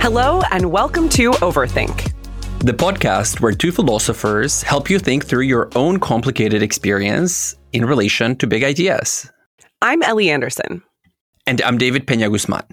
Hello, and welcome to Overthink, the podcast where two philosophers help you think through your own complicated experience in relation to big ideas. I'm Ellie Anderson. And I'm David Peña Guzman.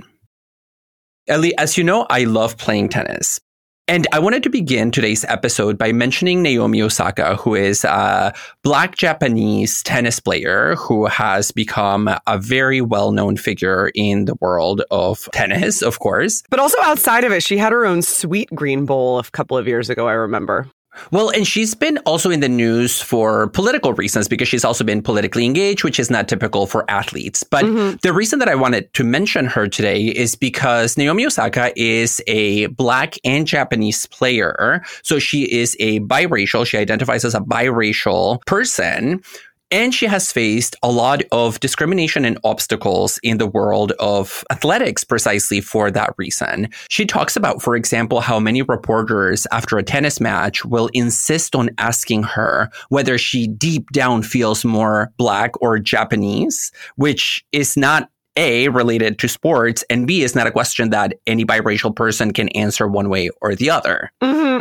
Ellie, as you know, I love playing tennis. And I wanted to begin today's episode by mentioning Naomi Osaka, who is a Black Japanese tennis player who has become a very well-known figure in the world of tennis, of course. But also outside of it, she had her own Sweet Green Bowl a couple of years ago, I remember. Well, and she's been also in the news for political reasons because she's also been politically engaged, which is not typical for athletes. But the reason that I wanted to mention her today is because Naomi Osaka is a Black and Japanese player. So she is a biracial. She identifies as a biracial person. And she has faced a lot of discrimination and obstacles in the world of athletics precisely for that reason. She talks about, for example, how many reporters after a tennis match will insist on asking her whether she deep down feels more Black or Japanese, which is not A, related to sports, and B, is not a question that any biracial person can answer one way or the other.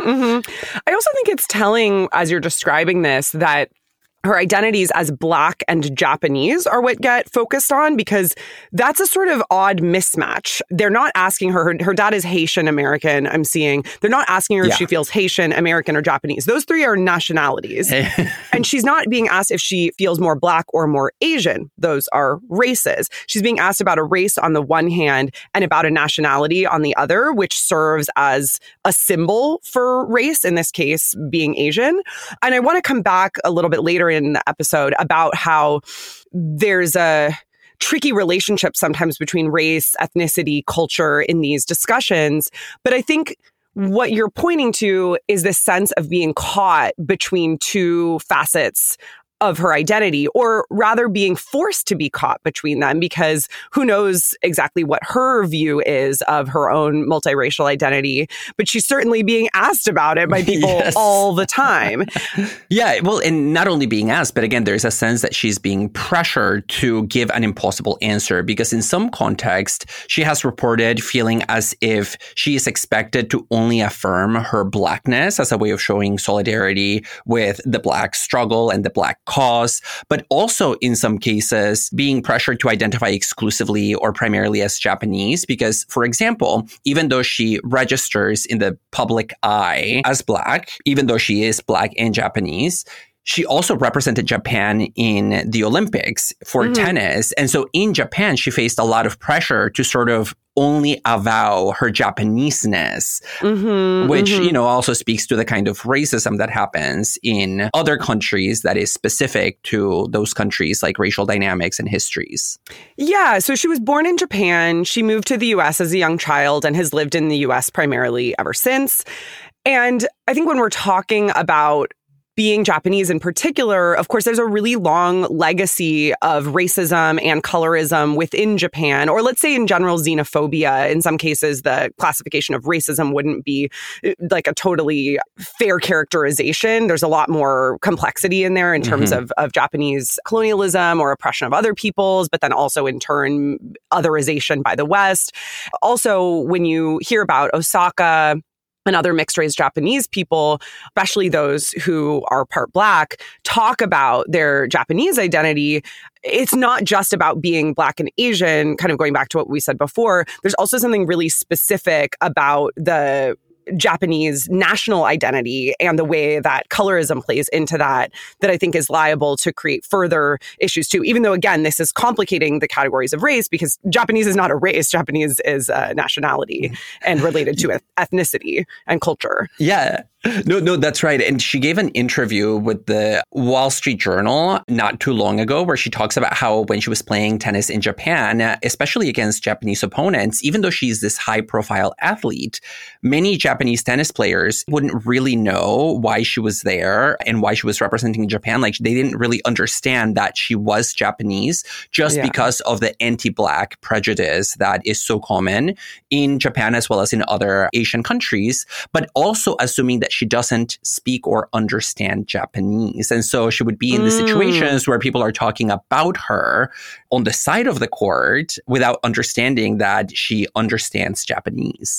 I also think it's telling, as you're describing this, that her identities as Black and Japanese are what get focused on, because that's a sort of odd mismatch. They're not asking her dad is Haitian American, I'm seeing. They're not asking her if she feels Haitian, American, or Japanese. Those three are nationalities. And she's not being asked if she feels more Black or more Asian. Those are races. She's being asked about a race on the one hand and about a nationality on the other, which serves as a symbol for race, in this case, being Asian. And I want to come back a little bit later in the episode about how there's a tricky relationship sometimes between race, ethnicity, culture in these discussions. But I think what you're pointing to is this sense of being caught between two facets of her identity, or rather being forced to be caught between them, because who knows exactly what her view is of her own multiracial identity, but she's certainly being asked about it by people all the time. Yeah, well, and not only being asked, but again, there's a sense that she's being pressured to give an impossible answer, because in some context, she has reported feeling as if she is expected to only affirm her Blackness as a way of showing solidarity with the Black struggle and the Black cause, but also in some cases being pressured to identify exclusively or primarily as Japanese, because, for example, even though she registers in the public eye as Black, even though she is Black and Japanese, she also represented Japan in the Olympics for tennis. And so in Japan, she faced a lot of pressure to sort of only avow her Japanese-ness, which, you know, also speaks to the kind of racism that happens in other countries that is specific to those countries, like racial dynamics and histories. Yeah, so she was born in Japan. She moved to the U.S. as a young child and has lived in the U.S. primarily ever since. And I think when we're talking about being Japanese in particular, of course, there's a really long legacy of racism and colorism within Japan, or let's say in general, xenophobia. In some cases, the classification of racism wouldn't be like a totally fair characterization. There's a lot more complexity in there in terms of Japanese colonialism or oppression of other peoples, but then also in turn, otherization by the West. Also, when you hear about Osaka and other mixed-race Japanese people, especially those who are part Black, talk about their Japanese identity, it's not just about being Black and Asian, kind of going back to what we said before. There's also something really specific about the Japanese national identity and the way that colorism plays into that I think is liable to create further issues too. Even though, again, this is complicating the categories of race, because Japanese is not a race. Japanese is a nationality and related to ethnicity and culture. Yeah. No, that's right. And she gave an interview with the Wall Street Journal not too long ago where she talks about how when she was playing tennis in Japan, especially against Japanese opponents, even though she's this high profile athlete, many Japanese tennis players wouldn't really know why she was there and why she was representing Japan. Like, they didn't really understand that she was Japanese just because of the anti-Black prejudice that is so common in Japan as well as in other Asian countries, but also assuming that she doesn't speak or understand Japanese. And so she would be in the situations where people are talking about her on the side of the court without understanding that she understands Japanese.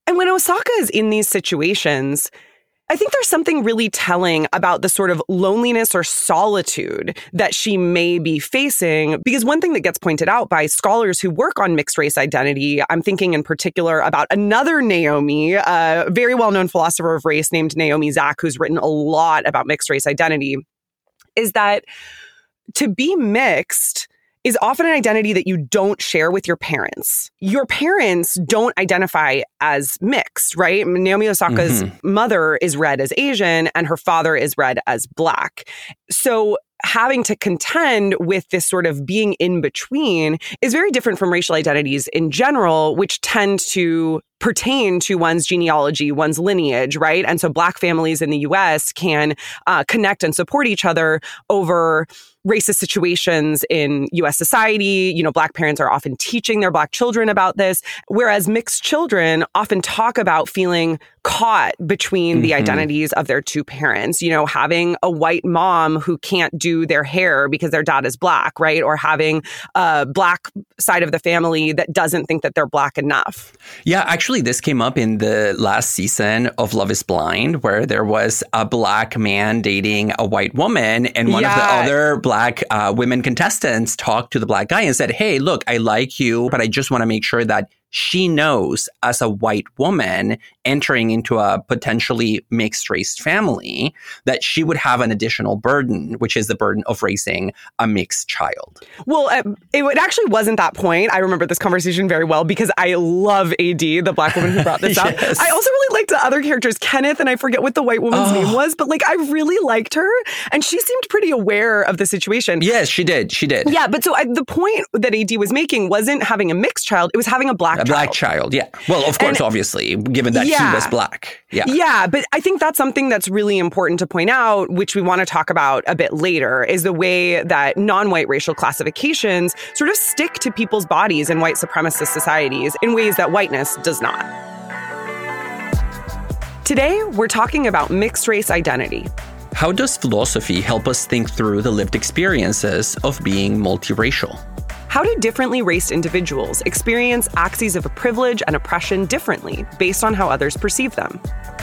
And when Osaka is in these situations, I think there's something really telling about the sort of loneliness or solitude that she may be facing. Because one thing that gets pointed out by scholars who work on mixed race identity, I'm thinking in particular about another Naomi, a very well-known philosopher of race named Naomi Zak, who's written a lot about mixed race identity, is that to be mixed is often an identity that you don't share with your parents. Your parents don't identify as mixed, right? Naomi Osaka's mother is read as Asian and her father is read as Black. So having to contend with this sort of being in between is very different from racial identities in general, which tend to pertain to one's genealogy, one's lineage, right? And so Black families in the US can connect and support each other over racist situations in US society. You know, Black parents are often teaching their Black children about this, whereas mixed children often talk about feeling caught between the identities of their two parents. You know, having a white mom who can't do their hair because their dad is Black, right? Or having a Black side of the family that doesn't think that they're Black enough. Yeah, actually, this came up in the last season of Love is Blind, where there was a Black man dating a white woman, and one of the other Black women contestants talked to the Black guy and said, hey, look, I like you, but I just want to make sure that she knows as a white woman entering into a potentially mixed race family that she would have an additional burden, which is the burden of raising a mixed child. Well, it actually wasn't that point. I remember this conversation very well because I love AD, the Black woman who brought this up. Yes. I also really liked the other characters, Kenneth, and I forget what the white woman's name was, but like I really liked her and she seemed pretty aware of the situation. Yes, she did. She did. Yeah, but so the point that AD was making wasn't having a mixed child, it was having a Black child. Black child, yeah. Well, of course, obviously, given that he was Black. Yeah. Yeah, but I think that's something that's really important to point out, which we want to talk about a bit later, is the way that non-white racial classifications sort of stick to people's bodies in white supremacist societies in ways that whiteness does not. Today, we're talking about mixed race identity. How does philosophy help us think through the lived experiences of being multiracial? How do differently raced individuals experience axes of privilege and oppression differently based on how others perceive them?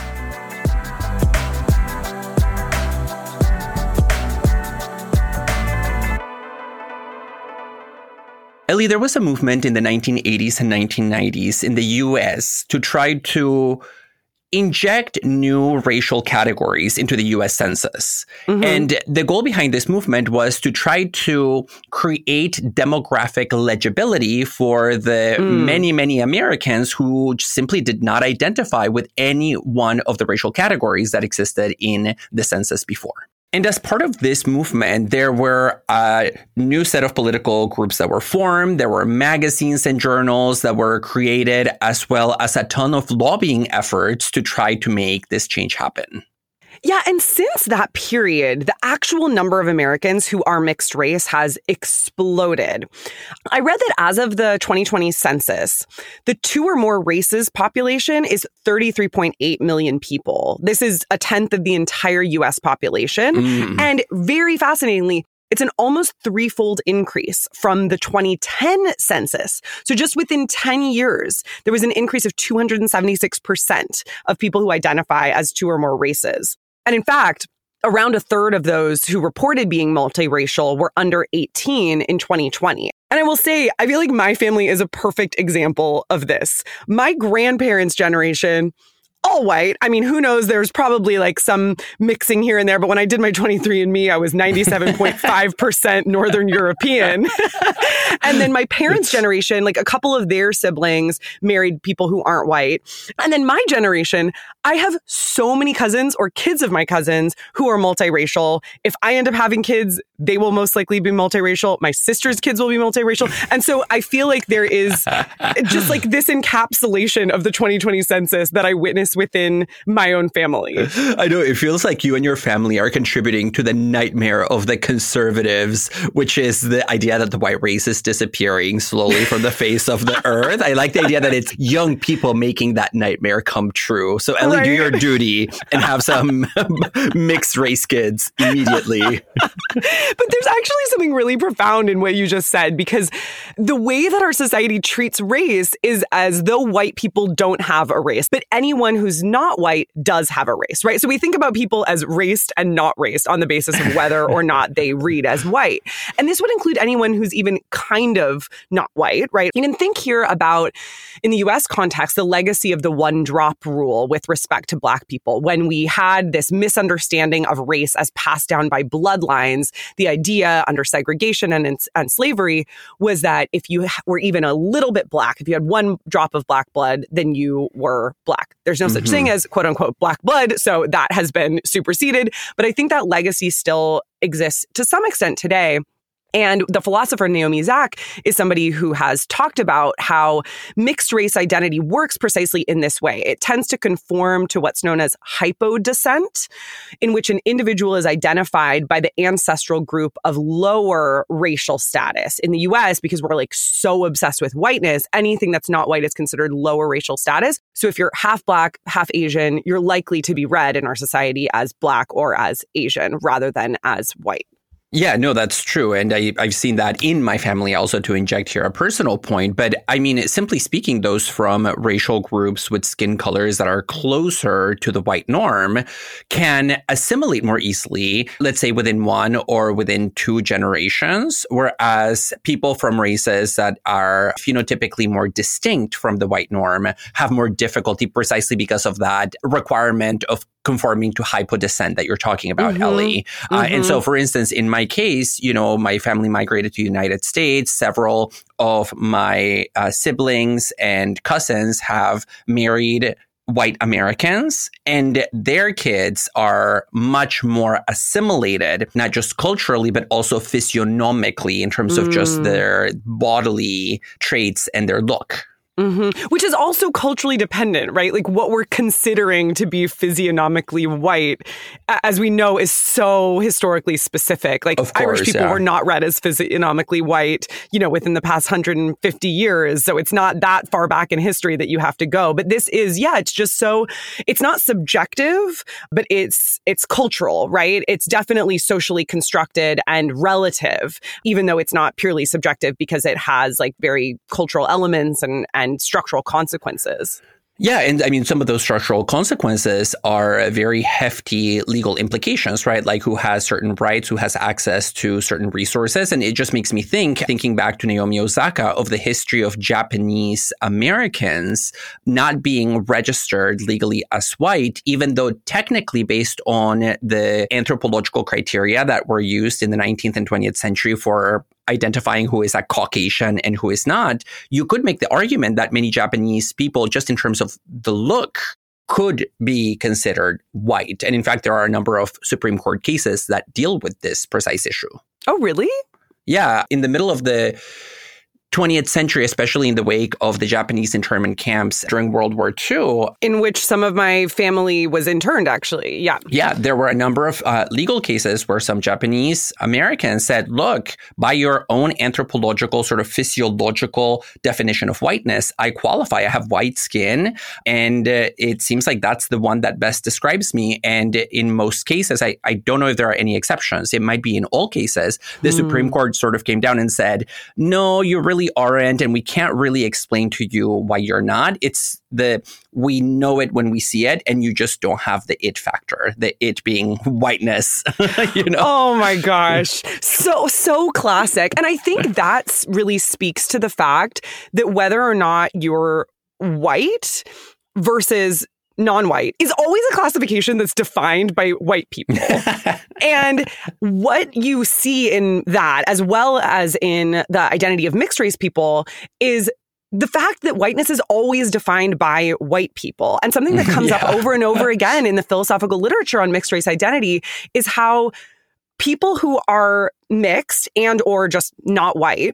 Ellie, there was a movement in the 1980s and 1990s in the US to try to inject new racial categories into the US Census. And the goal behind this movement was to try to create demographic legibility for the many, many Americans who simply did not identify with any one of the racial categories that existed in the census before. And as part of this movement, there were a new set of political groups that were formed. There were magazines and journals that were created, as well as a ton of lobbying efforts to try to make this change happen. Yeah, and since that period, the actual number of Americans who are mixed race has exploded. I read that as of the 2020 census, the two or more races population is 33.8 million people. This is a tenth of the entire U.S. population. And very fascinatingly, it's an almost threefold increase from the 2010 census. So just within 10 years, there was an increase of 276% of people who identify as two or more races. And in fact, around a third of those who reported being multiracial were under 18 in 2020. And I will say, I feel like my family is a perfect example of this. My grandparents' generation, all white. I mean, who knows? There's probably like some mixing here and there. But when I did my 23andMe, I was 97.5% Northern European. And then my parents' generation, like a couple of their siblings married people who aren't white. And then my generation, I have so many cousins or kids of my cousins who are multiracial. If I end up having kids, they will most likely be multiracial. My sister's kids will be multiracial. And so I feel like there is just like this encapsulation of the 2020 census that I witnessed this within my own family. I know, it feels like you and your family are contributing to the nightmare of the conservatives, which is the idea that the white race is disappearing slowly from the face of the earth. I like the idea that it's young people making that nightmare come true. So Ellie, do your duty and have some mixed race kids immediately. But there's actually something really profound in what you just said, because the way that our society treats race is as though white people don't have a race, but anyone who's not white does have a race, right? So we think about people as raced and not raced on the basis of whether or not they read as white. And this would include anyone who's even kind of not white, right? You can think here about, in the US context, the legacy of the one drop rule with respect to Black people. When we had this misunderstanding of race as passed down by bloodlines, the idea under segregation and slavery was that if you were even a little bit Black, if you had one drop of Black blood, then you were Black. There's no such thing as quote unquote Black blood. So that has been superseded. But I think that legacy still exists to some extent today. And the philosopher Naomi Zak is somebody who has talked about how mixed race identity works precisely in this way. It tends to conform to what's known as hypodescent, in which an individual is identified by the ancestral group of lower racial status. In the US, because we're like so obsessed with whiteness, anything that's not white is considered lower racial status. So if you're half Black, half Asian, you're likely to be read in our society as Black or as Asian rather than as white. Yeah, no, that's true. And I've seen that in my family also, to inject here a personal point. But I mean, simply speaking, those from racial groups with skin colors that are closer to the white norm can assimilate more easily, let's say within one or within two generations, whereas people from races that are phenotypically more distinct from the white norm have more difficulty precisely because of that requirement of conforming to hypodescent that you're talking about, Ellie. And so, for instance, in my case, you know, my family migrated to the United States. Several of my siblings and cousins have married white Americans, and their kids are much more assimilated, not just culturally, but also physiognomically in terms of just their bodily traits and their look. Which is also culturally dependent, right? Like what we're considering to be physiognomically white, as we know, is so historically specific. Like of course, Irish people were not read as physiognomically white, you know, within the past 150 years. So it's not that far back in history that you have to go. But this is, it's just so, it's not subjective, but it's cultural, right? It's definitely socially constructed and relative, even though it's not purely subjective because it has like very cultural elements and structural consequences. Yeah. And I mean, some of those structural consequences are very hefty legal implications, right? Like who has certain rights, who has access to certain resources. And it just makes me thinking back to Naomi Osaka, of the history of Japanese Americans not being registered legally as white, even though technically based on the anthropological criteria that were used in the 19th and 20th century for identifying who is a Caucasian and who is not, you could make the argument that many Japanese people, just in terms of the look, could be considered white. And in fact, there are a number of Supreme Court cases that deal with this precise issue. Oh, really? Yeah. In the middle of the 20th century, especially in the wake of the Japanese internment camps during World War II. In which some of my family was interned, actually. Yeah. Yeah, there were a number of legal cases where some Japanese Americans said, look, by your own anthropological, sort of physiological definition of whiteness, I qualify. I have white skin. And it seems like that's the one that best describes me. And in most cases, I don't know if there are any exceptions. It might be in all cases. The Supreme Court sort of came down and said, no, you really aren't, and we can't really explain to you why you're not. It's we know it when we see it, and you just don't have the it factor, the it being whiteness, you know? Oh my gosh. So classic. And I think that really speaks to the fact that whether or not you're white versus non-white is always a classification that's defined by white people. And what you see in that, as well as in the identity of mixed race people, is the fact that whiteness is always defined by white people. And something that comes up over and over again in the philosophical literature on mixed race identity is how people who are mixed and or just not white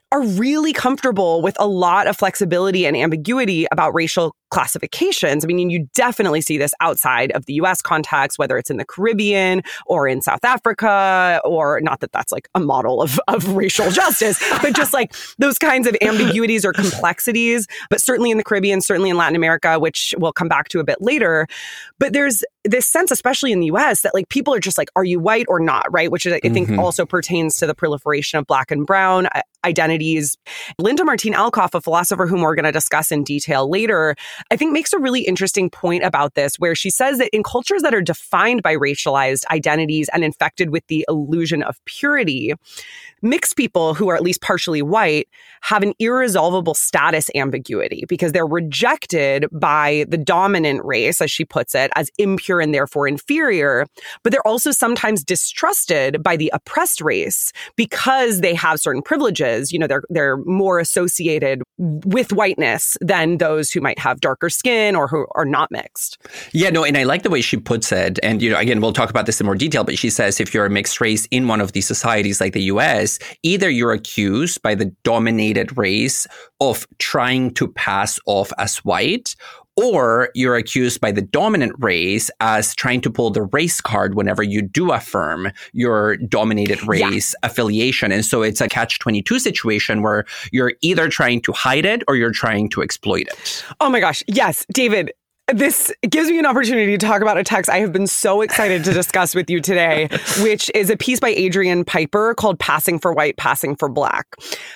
are really comfortable with a lot of flexibility and ambiguity about racial classifications. I mean, you definitely see this outside of the US context, whether it's in the Caribbean or in South Africa, or not that that's like a model of racial justice, but just like those kinds of ambiguities or complexities, but certainly in the Caribbean, certainly in Latin America, which we'll come back to a bit later. But there's this sense, especially in the US, that like people are just like, are you white or not, right? Which I think also pertains to the proliferation of Black and brown identities. Linda Martine Alcoff, a philosopher whom we're going to discuss in detail later, I think makes a really interesting point about this, where she says that in cultures that are defined by racialized identities and infected with the illusion of purity, mixed people who are at least partially white have an irresolvable status ambiguity because they're rejected by the dominant race, as she puts it, as impure and therefore inferior. But they're also sometimes distrusted by the oppressed race because they have certain privileges. You know, they're more associated with whiteness than those who might have darker skin or who are not mixed. Yeah, no, and I like the way she puts it. And, you know, again, we'll talk about this in more detail, but she says if you're a mixed race in one of these societies like the US, either you're accused by the dominated race of trying to pass off as white, or you're accused by the dominant race as trying to pull the race card whenever you do affirm your dominated race affiliation. And so it's a catch-22 situation where you're either trying to hide it or you're trying to exploit it. Oh my gosh. Yes, David. This gives me an opportunity to talk about a text I have been so excited to discuss with you today, which is a piece by Adrian Piper called Passing for White, Passing for Black.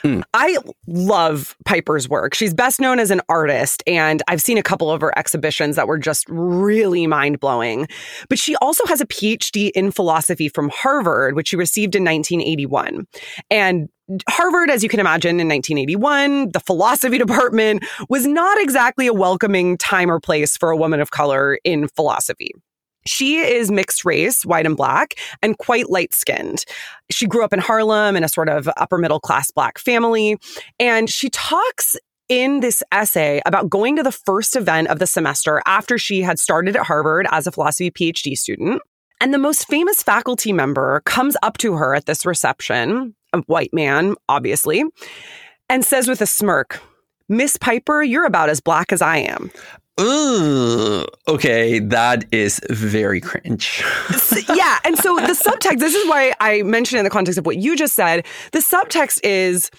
I love Piper's work. She's best known as an artist, and I've seen a couple of her exhibitions that were just really mind-blowing. But she also has a PhD in philosophy from Harvard, which she received in 1981. And Harvard, as you can imagine, in 1981, the philosophy department was not exactly a welcoming time or place for a woman of color in philosophy. She is mixed race, white and Black, and quite light-skinned. She grew up in Harlem in a sort of upper middle class Black family, and she talks in this essay about going to the first event of the semester after she had started at Harvard as a philosophy PhD student. And the most famous faculty member comes up to her at this reception, a white man, obviously, and says with a smirk, "Miss Piper, you're about as Black as I am." Ooh, okay, that is very cringe. Yeah, and so the subtext, this is why I mentioned in the context of what you just said, the subtext is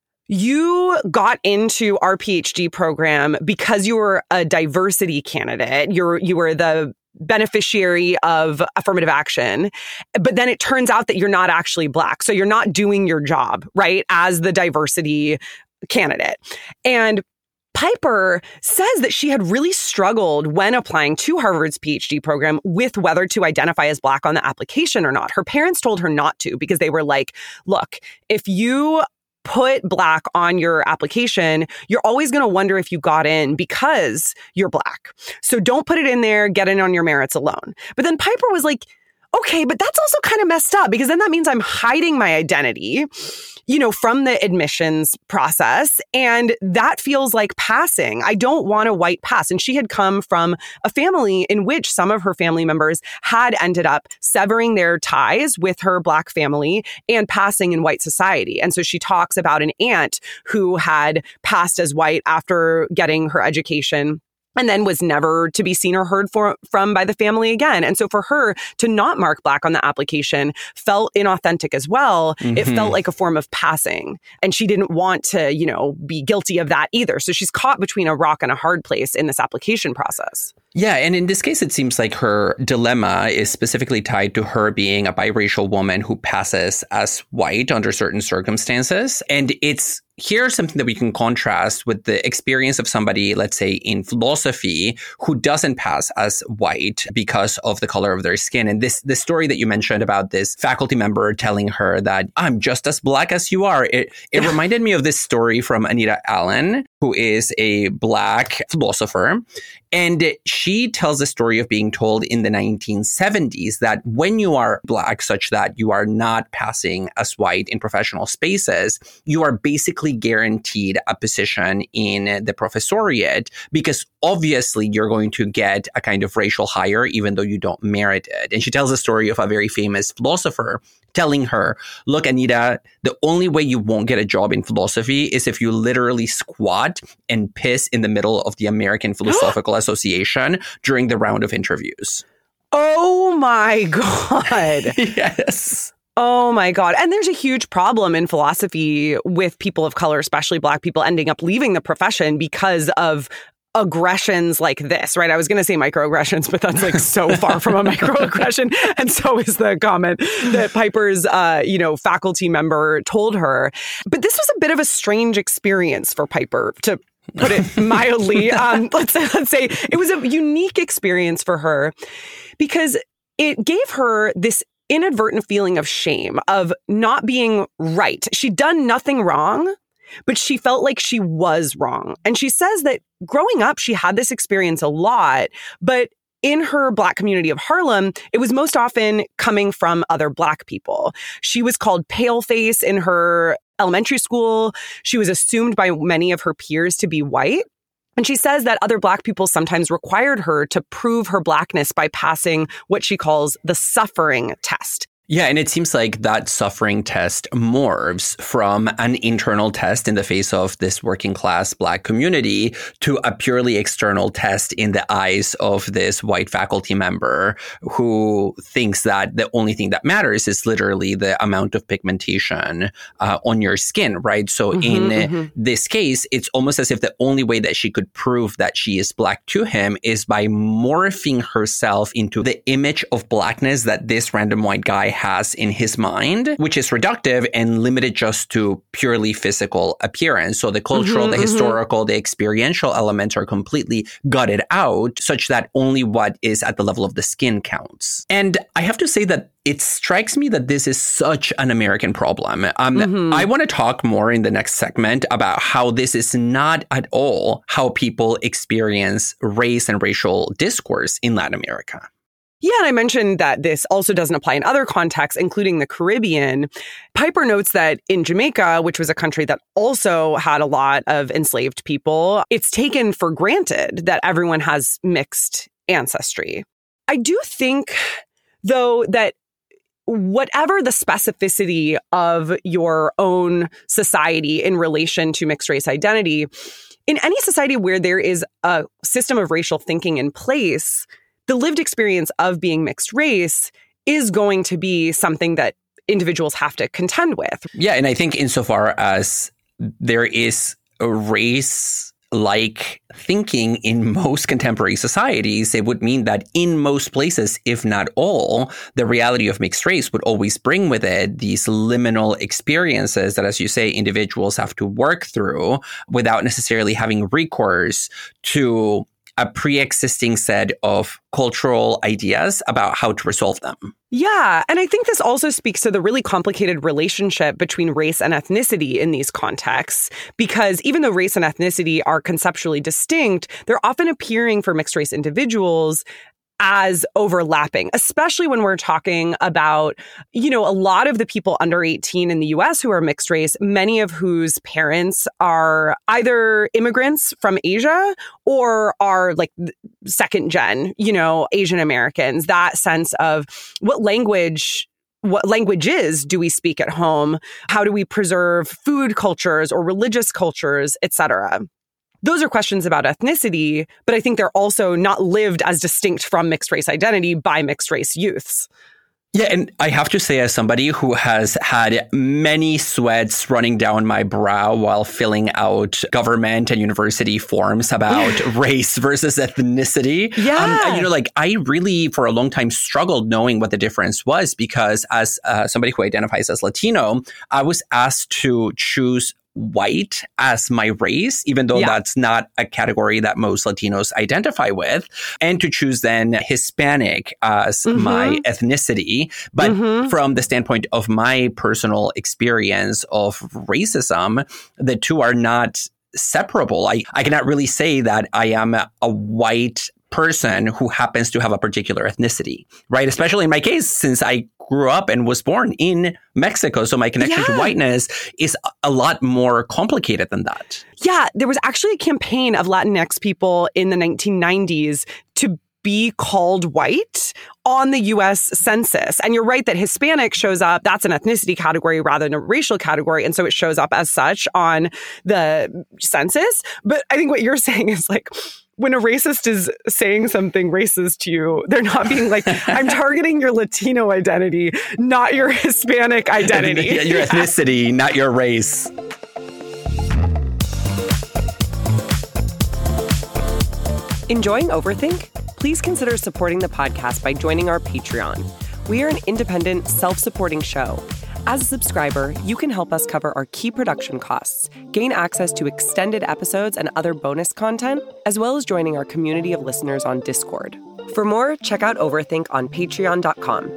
you got into our PhD program because you were a diversity candidate. You were the beneficiary of affirmative action. But then it turns out that you're not actually Black. So you're not doing your job, right, as the diversity candidate. And Piper says that she had really struggled when applying to Harvard's PhD program with whether to identify as Black on the application or not. Her parents told her not to because they were like, look, if you put Black on your application, you're always going to wonder if you got in because you're Black. So don't put it in there, get in on your merits alone. But then Piper was like, okay, but that's also kind of messed up because then that means I'm hiding my identity, you know, from the admissions process. And that feels like passing. I don't want a white pass. And she had come from a family in which some of her family members had ended up severing their ties with her Black family and passing in white society. And so she talks about an aunt who had passed as white after getting her education and then was never to be seen or heard from by the family again. And so for her to not mark Black on the application felt inauthentic as well. It felt like a form of passing. And she didn't want to, you know, be guilty of that either. So she's caught between a rock and a hard place in this application process. Yeah, and in this case, it seems like her dilemma is specifically tied to her being a biracial woman who passes as white under certain circumstances. And here's something that we can contrast with the experience of somebody, let's say, in philosophy who doesn't pass as white because of the color of their skin. And this story that you mentioned about this faculty member telling her that I'm just as Black as you are, it reminded me of this story from Anita Allen, who is a Black philosopher. And she tells the story of being told in the 1970s that when you are Black, such that you are not passing as white in professional spaces, you are basically guaranteed a position in the professoriate because obviously you're going to get a kind of racial hire even though you don't merit it. And she tells the story of a very famous philosopher telling her, look, Anita, the only way you won't get a job in philosophy is if you literally squat and piss in the middle of the American Philosophical Association during the round of interviews. Oh my God. Yes. Oh my God. And there's a huge problem in philosophy with people of color, especially Black people, ending up leaving the profession because of aggressions like this, right? I was going to say microaggressions, but that's like so far from a microaggression. And so is the comment that Piper's, faculty member told her. But this was a bit of a strange experience for Piper, to put it mildly. Let's say it was a unique experience for her because it gave her this inadvertent feeling of shame, of not being right. She'd done nothing wrong, but she felt like she was wrong. And she says that growing up, she had this experience a lot, but in her Black community of Harlem, it was most often coming from other Black people. She was called paleface in her elementary school. She was assumed by many of her peers to be white. And she says that other Black people sometimes required her to prove her Blackness by passing what she calls the suffering test. Yeah, and it seems like that suffering test morphs from an internal test in the face of this working class Black community to a purely external test in the eyes of this white faculty member who thinks that the only thing that matters is literally the amount of pigmentation on your skin, right? So in this case, it's almost as if the only way that she could prove that she is Black to him is by morphing herself into the image of Blackness that this random white guy has in his mind, which is reductive and limited just to purely physical appearance. So the cultural, the historical, the experiential elements are completely gutted out such that only what is at the level of the skin counts. And I have to say that it strikes me that this is such an American problem. I want to talk more in the next segment about how this is not at all how people experience race and racial discourse in Latin America. Yeah, and I mentioned that this also doesn't apply in other contexts, including the Caribbean. Piper notes that in Jamaica, which was a country that also had a lot of enslaved people, it's taken for granted that everyone has mixed ancestry. I do think, though, that whatever the specificity of your own society in relation to mixed race identity, in any society where there is a system of racial thinking in place, the lived experience of being mixed race is going to be something that individuals have to contend with. Yeah, and I think insofar as there is a race-like thinking in most contemporary societies, it would mean that in most places, if not all, the reality of mixed race would always bring with it these liminal experiences that, as you say, individuals have to work through without necessarily having recourse to a pre-existing set of cultural ideas about how to resolve them. Yeah, and I think this also speaks to the really complicated relationship between race and ethnicity in these contexts, because even though race and ethnicity are conceptually distinct, they're often appearing for mixed race individuals as overlapping, especially when we're talking about, a lot of the people under 18 in the US who are mixed race, many of whose parents are either immigrants from Asia or are like second gen, Asian Americans. That sense of what languages do we speak at home? How do we preserve food cultures or religious cultures, et cetera? Those are questions about ethnicity, but I think they're also not lived as distinct from mixed race identity by mixed race youths. Yeah, and I have to say, as somebody who has had many sweats running down my brow while filling out government and university forms about race versus ethnicity, I really, for a long time, struggled knowing what the difference was because as somebody who identifies as Latino, I was asked to choose white as my race, even though that's not a category that most Latinos identify with, and to choose then Hispanic as my ethnicity. But from the standpoint of my personal experience of racism, the two are not separable. I cannot really say that I am a white person who happens to have a particular ethnicity, right? Especially in my case, since I grew up and was born in Mexico. So my connection to whiteness is a lot more complicated than that. Yeah, there was actually a campaign of Latinx people in the 1990s to be called white on the U.S. Census. And you're right that Hispanic shows up, that's an ethnicity category rather than a racial category. And so it shows up as such on the census. But I think what you're saying is like, when a racist is saying something racist to you, they're not being like, I'm targeting your Latino identity, not your Hispanic identity. Your ethnicity, not your race. Enjoying Overthink? Please consider supporting the podcast by joining our Patreon. We are an independent, self-supporting show. As a subscriber, you can help us cover our key production costs, gain access to extended episodes and other bonus content, as well as joining our community of listeners on Discord. For more, check out Overthink on patreon.com.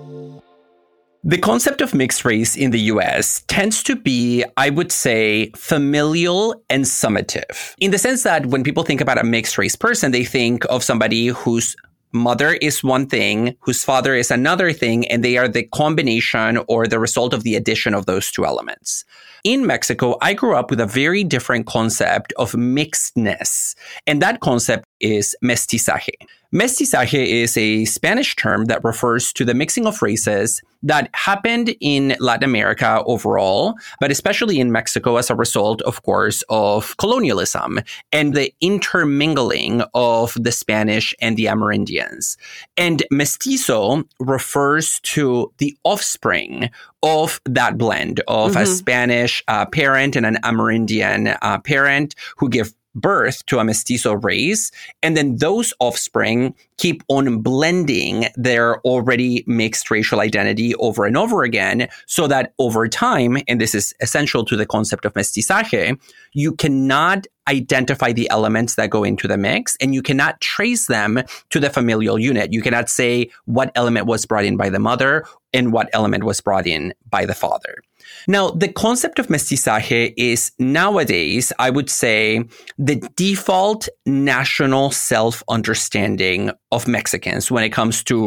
The concept of mixed race in the US tends to be, I would say, familial and summative, in the sense that when people think about a mixed race person, they think of somebody whose mother is one thing, whose father is another thing, and they are the combination or the result of the addition of those two elements. In Mexico, I grew up with a very different concept of mixedness, and that concept is mestizaje. Mestizaje is a Spanish term that refers to the mixing of races that happened in Latin America overall, but especially in Mexico as a result, of course, of colonialism and the intermingling of the Spanish and the Amerindians. And mestizo refers to the offspring of that blend of a Spanish parent and an Amerindian parent who give birth to a mestizo race, and then those offspring keep on blending their already mixed racial identity over and over again, so that over time, and this is essential to the concept of mestizaje, you cannot identify the elements that go into the mix, and you cannot trace them to the familial unit. You cannot say what element was brought in by the mother and what element was brought in by the father. Now, the concept of mestizaje is nowadays, I would say, the default national self-understanding of Mexicans when it comes to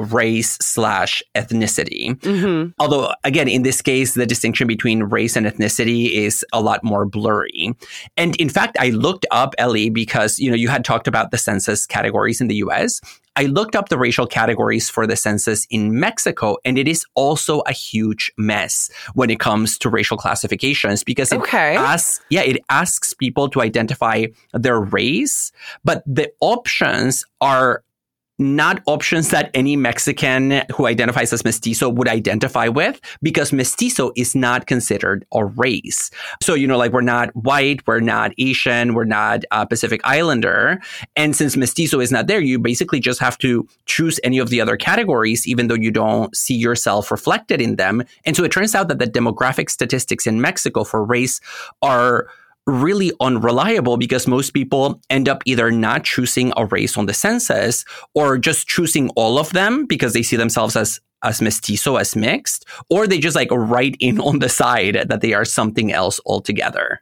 race/ethnicity. Although, again, in this case, the distinction between race and ethnicity is a lot more blurry. And in fact, I looked up, Ellie, because, you had talked about the census categories in the US. I looked up the racial categories for the census in Mexico, and it is also a huge mess when it comes to racial classifications, because it asks people to identify their race, but the options are not options that any Mexican who identifies as mestizo would identify with, because mestizo is not considered a race. So, we're not white, we're not Asian, we're not Pacific Islander. And since mestizo is not there, you basically just have to choose any of the other categories, even though you don't see yourself reflected in them. And so it turns out that the demographic statistics in Mexico for race are really unreliable, because most people end up either not choosing a race on the census or just choosing all of them because they see themselves as mestizo, as mixed, or they just write in on the side that they are something else altogether.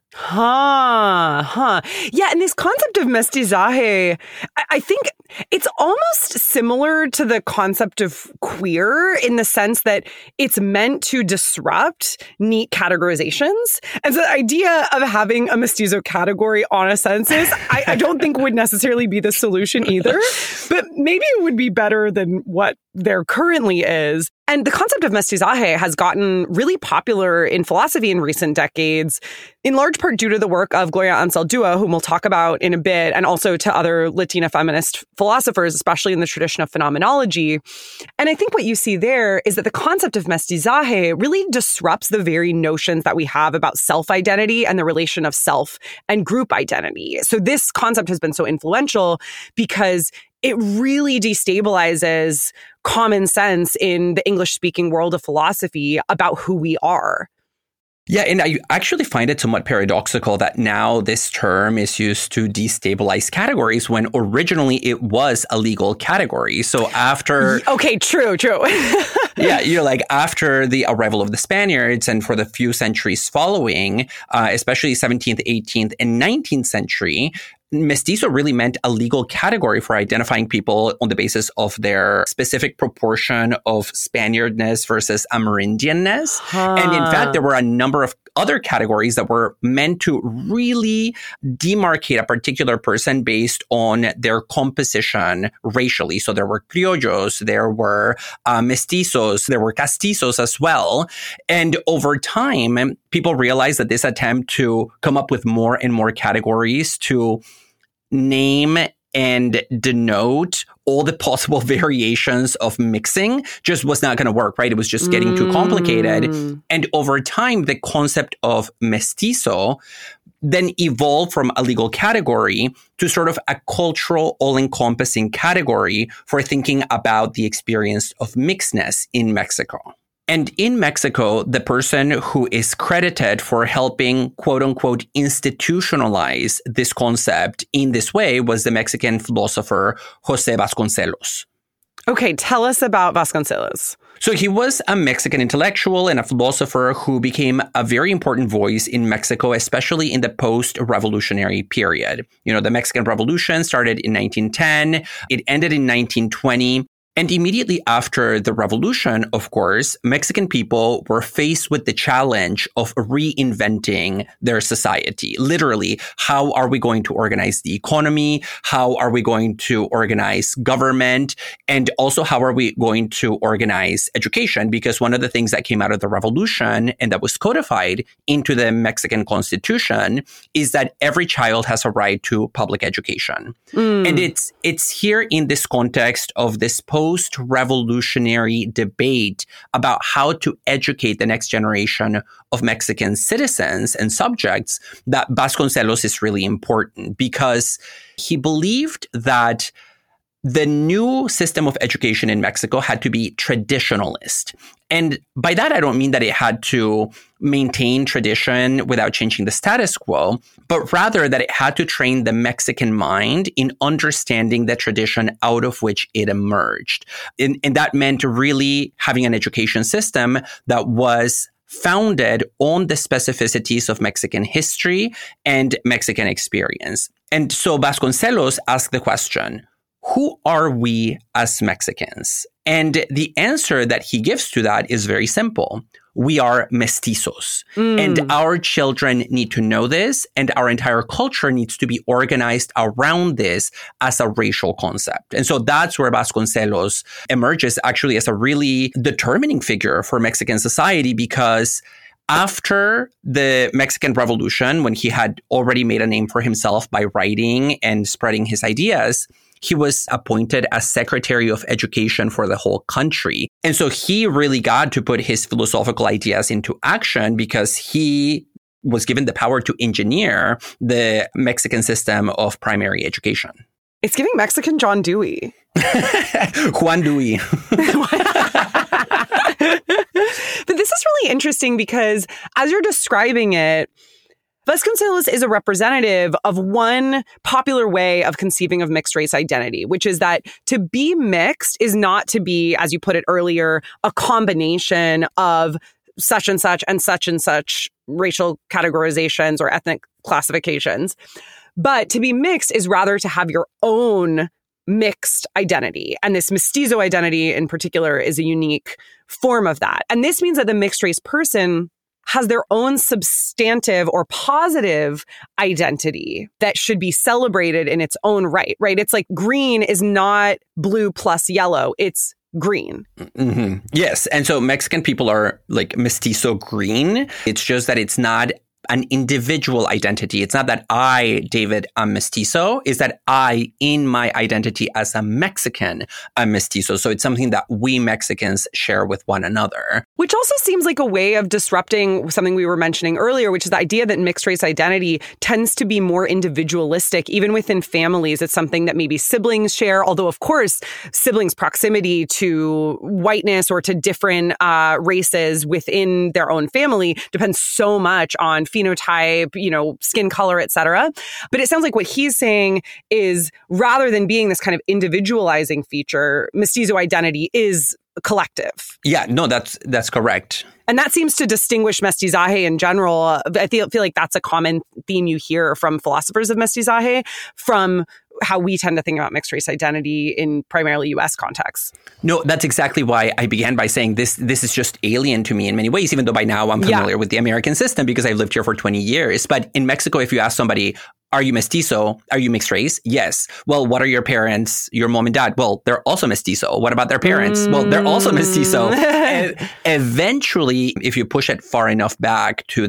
Yeah, and this concept of mestizaje, I think it's almost similar to the concept of queer in the sense that it's meant to disrupt neat categorizations. And so the idea of having a mestizo category on a census, I don't think would necessarily be the solution either, but maybe it would be better than what there currently is. And the concept of mestizaje has gotten really popular in philosophy in recent decades, in large part due to the work of Gloria Anzaldúa, whom we'll talk about in a bit, and also to other Latina feminist philosophers, especially in the tradition of phenomenology. And I think what you see there is that the concept of mestizaje really disrupts the very notions that we have about self-identity and the relation of self and group identity. So this concept has been so influential because it really destabilizes common sense in the English-speaking world of philosophy about who we are. Yeah, and I actually find it somewhat paradoxical that now this term is used to destabilize categories when originally it was a legal category. So after... Okay, true. Yeah, you're like, after the arrival of the Spaniards and for the few centuries following, especially 17th, 18th, and 19th century, mestizo really meant a legal category for identifying people on the basis of their specific proportion of Spaniardness versus Amerindianness. And in fact, there were a number of other categories that were meant to really demarcate a particular person based on their composition racially. So there were criollos, there were mestizos, there were castizos as well. And over time, people realized that this attempt to come up with more and more categories to name and denote all the possible variations of mixing just was not going to work, right? It was just getting too complicated. And over time, the concept of mestizo then evolved from a legal category to sort of a cultural, all-encompassing category for thinking about the experience of mixedness in Mexico. And in Mexico, the person who is credited for helping, quote unquote, institutionalize this concept in this way was the Mexican philosopher José Vasconcelos. Okay, tell us about Vasconcelos. So he was a Mexican intellectual and a philosopher who became a very important voice in Mexico, especially in the post-revolutionary period. You know, the Mexican Revolution started in 1910. It ended in 1920. And immediately after the revolution, of course, Mexican people were faced with the challenge of reinventing their society. Literally, how are we going to organize the economy? How are we going to organize government? And also, how are we going to organize education? Because one of the things that came out of the revolution and that was codified into the Mexican Constitution is that every child has a right to public education. And it's here in this context of this post-revolutionary debate about how to educate the next generation of Mexican citizens and subjects that Vasconcelos is really important, because he believed that the new system of education in Mexico had to be traditionalist. And by that, I don't mean that it had to maintain tradition without changing the status quo, but rather that it had to train the Mexican mind in understanding the tradition out of which it emerged. And that meant really having an education system that was founded on the specificities of Mexican history and Mexican experience. And so Vasconcelos asked the question, who are we as Mexicans? And the answer that he gives to that is very simple. We are mestizos. And our children need to know this, and our entire culture needs to be organized around this as a racial concept. And so that's where Vasconcelos emerges actually as a really determining figure for Mexican society, because after the Mexican Revolution, when he had already made a name for himself by writing and spreading his ideas, he was appointed as Secretary of Education for the whole country. And so he really got to put his philosophical ideas into action because he was given the power to engineer the Mexican system of primary education. It's giving Mexican John Dewey. Juan Dewey. But this is really interesting because as you're describing it, Vasconcelos is a representative of one popular way of conceiving of mixed race identity, which is that to be mixed is not to be, as you put it earlier, a combination of such and such racial categorizations or ethnic classifications. But to be mixed is rather to have your own mixed identity. And this mestizo identity in particular is a unique form of that. And this means that the mixed race person has their own substantive or positive identity that should be celebrated in its own right? It's like green is not blue plus yellow. It's green. Mm-hmm. Yes. And so Mexican people are like mestizo green. It's just that it's not an individual identity. It's not that I, David, am mestizo. It's that I, in my identity as a Mexican, am mestizo. So it's something that we Mexicans share with one another. Which also seems like a way of disrupting something we were mentioning earlier, which is the idea that mixed race identity tends to be more individualistic. Even within families, it's something that maybe siblings share. Although, of course, siblings' proximity to whiteness or to different races within their own family depends so much on phenotype, skin color, etc. But it sounds like what he's saying is rather than being this kind of individualizing feature, mestizo identity is collective. Yeah, no, that's correct. And that seems to distinguish mestizaje in general. I feel like that's a common theme you hear from philosophers of mestizaje from how we tend to think about mixed race identity in primarily U.S. contexts. No, that's exactly why I began by saying this is just alien to me in many ways, even though by now I'm familiar with the American system because I've lived here for 20 years. But in Mexico, if you ask somebody, are you mestizo? Are you mixed race? Yes. Well, what are your parents, your mom and dad? Well, they're also mestizo. What about their parents? Well, they're also mestizo. And eventually, if you push it far enough back to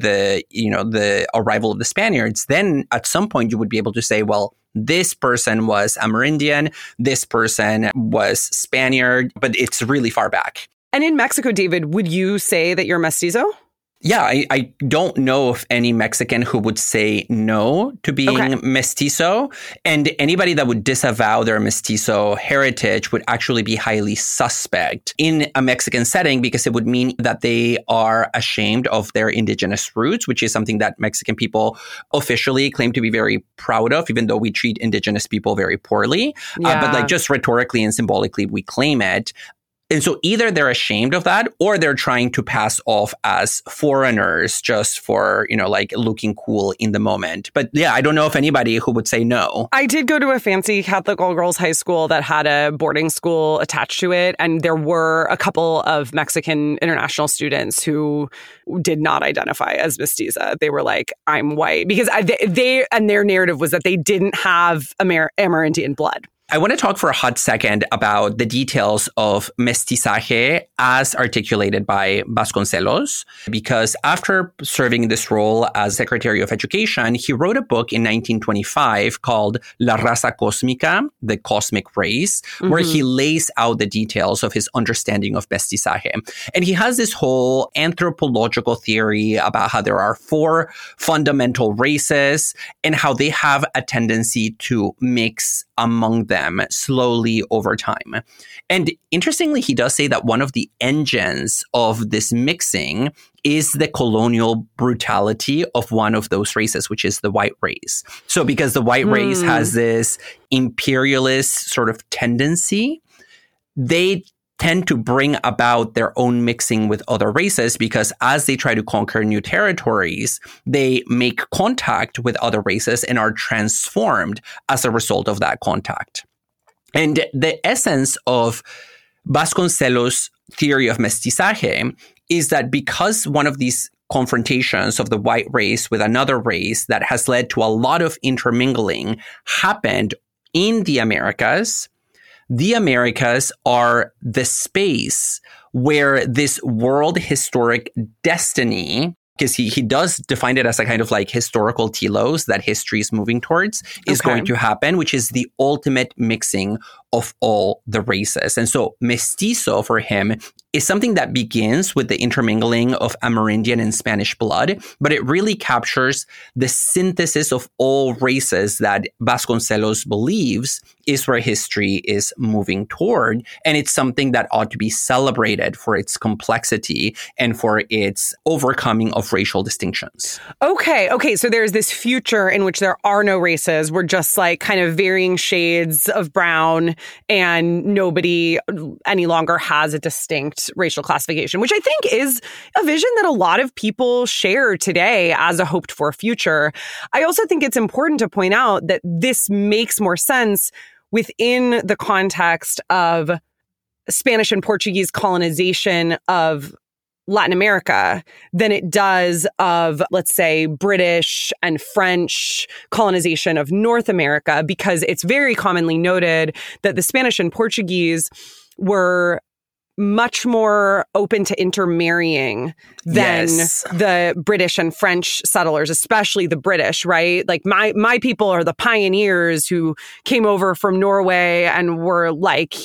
the arrival of the Spaniards, then at some point you would be able to say, well, this person was Amerindian, this person was Spaniard, but it's really far back. And in Mexico, David, would you say that you're mestizo? Yeah, I don't know of any Mexican who would say no to being mestizo. And anybody that would disavow their mestizo heritage would actually be highly suspect in a Mexican setting because it would mean that they are ashamed of their indigenous roots, which is something that Mexican people officially claim to be very proud of, even though we treat indigenous people very poorly. But just rhetorically and symbolically, we claim it. And so either they're ashamed of that or they're trying to pass off as foreigners just for, looking cool in the moment. But yeah, I don't know of anybody who would say no. I did go to a fancy Catholic all-girls high school that had a boarding school attached to it. And there were a couple of Mexican international students who did not identify as mestiza. They were like, I'm white. Because they and their narrative was that they didn't have Amerindian blood. I want to talk for a hot second about the details of mestizaje as articulated by Vasconcelos, because after serving this role as Secretary of Education, he wrote a book in 1925 called La Raza Cósmica, the Cosmic Race, where he lays out the details of his understanding of mestizaje. And he has this whole anthropological theory about how there are 4 fundamental races and how they have a tendency to mix among them slowly over time. And interestingly, he does say that one of the engines of this mixing is the colonial brutality of one of those races, which is the white race. So because the white race has this imperialist sort of tendency, they tend to bring about their own mixing with other races because as they try to conquer new territories, they make contact with other races and are transformed as a result of that contact. And the essence of Vasconcelos' theory of mestizaje is that because one of these confrontations of the white race with another race that has led to a lot of intermingling happened in the Americas are the space where this world historic destiny, because he does define it as a kind of like historical telos that history is moving towards, is going to happen, which is the ultimate mixing of all the races. And so mestizo for him is something that begins with the intermingling of Amerindian and Spanish blood, but it really captures the synthesis of all races that Vasconcelos believes is where history is moving toward. And it's something that ought to be celebrated for its complexity and for its overcoming of racial distinctions. Okay. So there's this future in which there are no races. We're just like kind of varying shades of brown and nobody any longer has a distinct racial classification, which I think is a vision that a lot of people share today as a hoped for future. I also think it's important to point out that this makes more sense within the context of Spanish and Portuguese colonization of Latin America than it does of, let's say, British and French colonization of North America, because it's very commonly noted that the Spanish and Portuguese were much more open to intermarrying than the British and French settlers, especially the British, right? Like my people are the pioneers who came over from Norway and were like,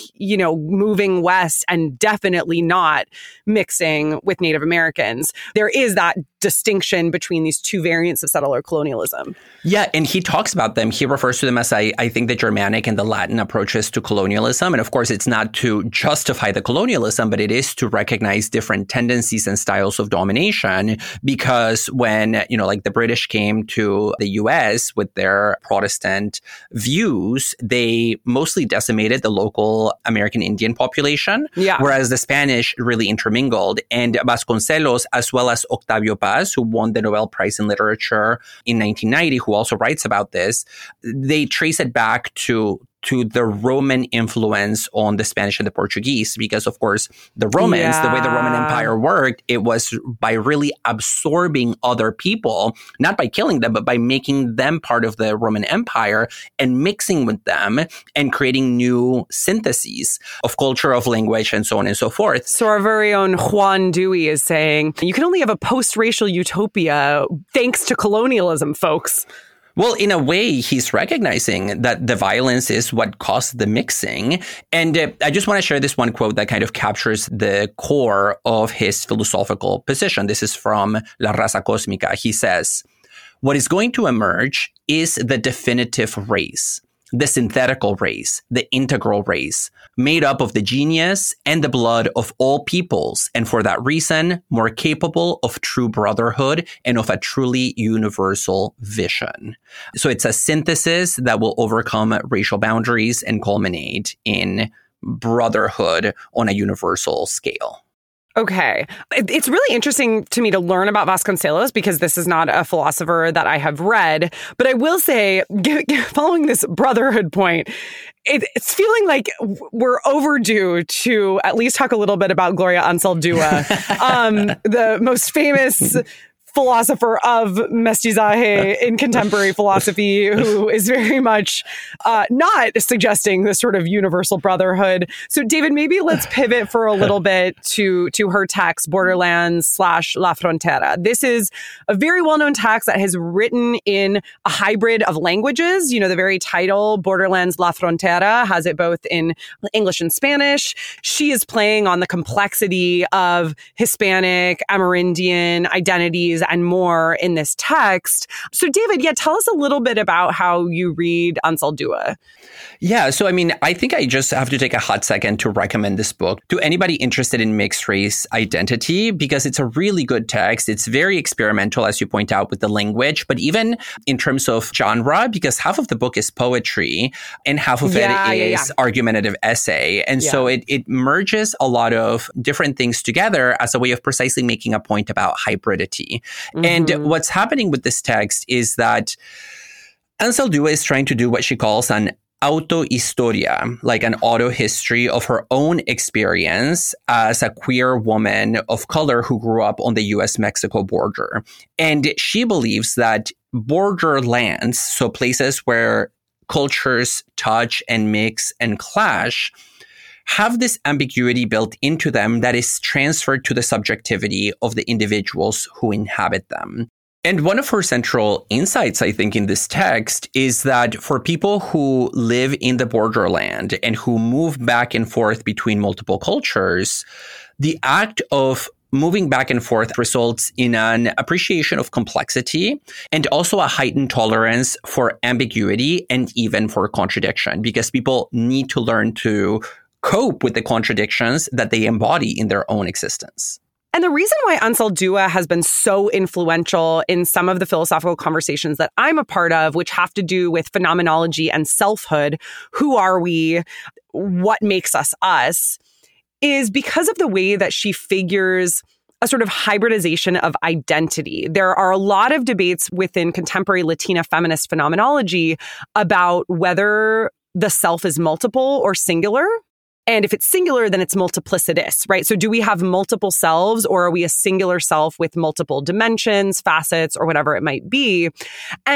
moving west and definitely not mixing with Native Americans. There is that distinction between these two variants of settler colonialism. Yeah, and he talks about them. He refers to them as, I think, the Germanic and the Latin approaches to colonialism. And of course, it's not to justify the colonialism, but it is to recognize different tendencies and styles of domination. Because when, like the British came to the US with their Protestant views, they mostly decimated the local American Indian population, whereas the Spanish really intermingled. And Vasconcelos, as well as Octavio Paz, who won the Nobel Prize in Literature in 1990, who also writes about this, they trace it back to the Roman influence on the Spanish and the Portuguese, because of course the Romans, the way the Roman Empire worked, it was by really absorbing other people, not by killing them, but by making them part of the Roman Empire and mixing with them and creating new syntheses of culture, of language, and so on and so forth. So our very own Juan Dewey is saying, you can only have a post-racial utopia thanks to colonialism, folks. Well, in a way, he's recognizing that the violence is what caused the mixing. And I just want to share this one quote that kind of captures the core of his philosophical position. This is from La Raza Cósmica. He says, "What is going to emerge is the definitive race, the synthetical race, the integral race, made up of the genius and the blood of all peoples, and for that reason, more capable of true brotherhood and of a truly universal vision." So it's a synthesis that will overcome racial boundaries and culminate in brotherhood on a universal scale. Okay. It's really interesting to me to learn about Vasconcelos because this is not a philosopher that I have read. But I will say, following this brotherhood point, it's feeling like we're overdue to at least talk a little bit about Gloria Anzaldúa, the most famous philosopher of mestizaje in contemporary philosophy, who is very much not suggesting this sort of universal brotherhood. So, David, maybe let's pivot for a little bit to her text, Borderlands/La Frontera. This is a very well-known text that has written in a hybrid of languages. The very title, Borderlands/La Frontera, has it both in English and Spanish. She is playing on the complexity of Hispanic, Amerindian identities and more in this text. So, David, tell us a little bit about how you read Anzaldúa. Yeah, so I think I just have to take a hot second to recommend this book to anybody interested in mixed race identity, because it's a really good text. It's very experimental, as you point out, with the language, but even in terms of genre, because half of the book is poetry and half of it is argumentative essay. And so it merges a lot of different things together as a way of precisely making a point about hybridity. Mm-hmm. And what's happening with this text is that Anzaldúa is trying to do what she calls an autohistoria, like an auto history of her own experience as a queer woman of color who grew up on the US-Mexico border. And she believes that borderlands, so places where cultures touch and mix and clash, have this ambiguity built into them that is transferred to the subjectivity of the individuals who inhabit them. And one of her central insights, I think, in this text is that for people who live in the borderland and who move back and forth between multiple cultures, the act of moving back and forth results in an appreciation of complexity and also a heightened tolerance for ambiguity and even for contradiction, because people need to learn to cope with the contradictions that they embody in their own existence. And the reason why Anzaldúa has been so influential in some of the philosophical conversations that I'm a part of, which have to do with phenomenology and selfhood, who are we, what makes us us, is because of the way that she figures a sort of hybridization of identity. There are a lot of debates within contemporary Latina feminist phenomenology about whether the self is multiple or singular. And if it's singular, then it's multiplicitous, right? So do we have multiple selves, or are we a singular self with multiple dimensions, facets, or whatever it might be? And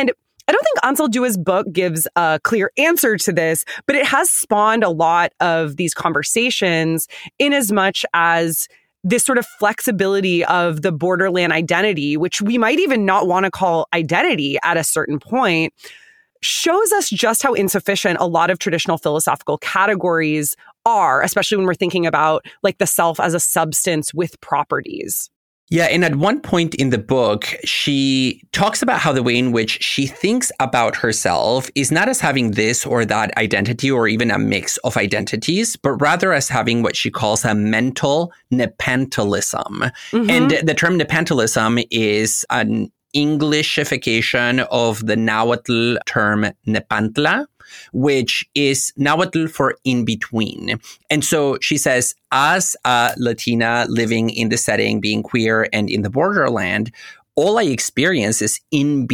I don't think Anzaldua's book gives a clear answer to this, but it has spawned a lot of these conversations in as much as this sort of flexibility of the borderland identity, which we might even not want to call identity at a certain point, shows us just how insufficient a lot of traditional philosophical categories are, especially when we're thinking about like the self as a substance with properties. Yeah, and at one point in the book, she talks about how the way in which she thinks about herself is not as having this or that identity or even a mix of identities, but rather as having what she calls a mental nepantalism. Mm-hmm. And the term nepantalism is an Englishification of the Nahuatl term nepantla, which is Nahuatl for in between. And so she says, as a Latina living in the setting, being queer and in the borderland, all I experience is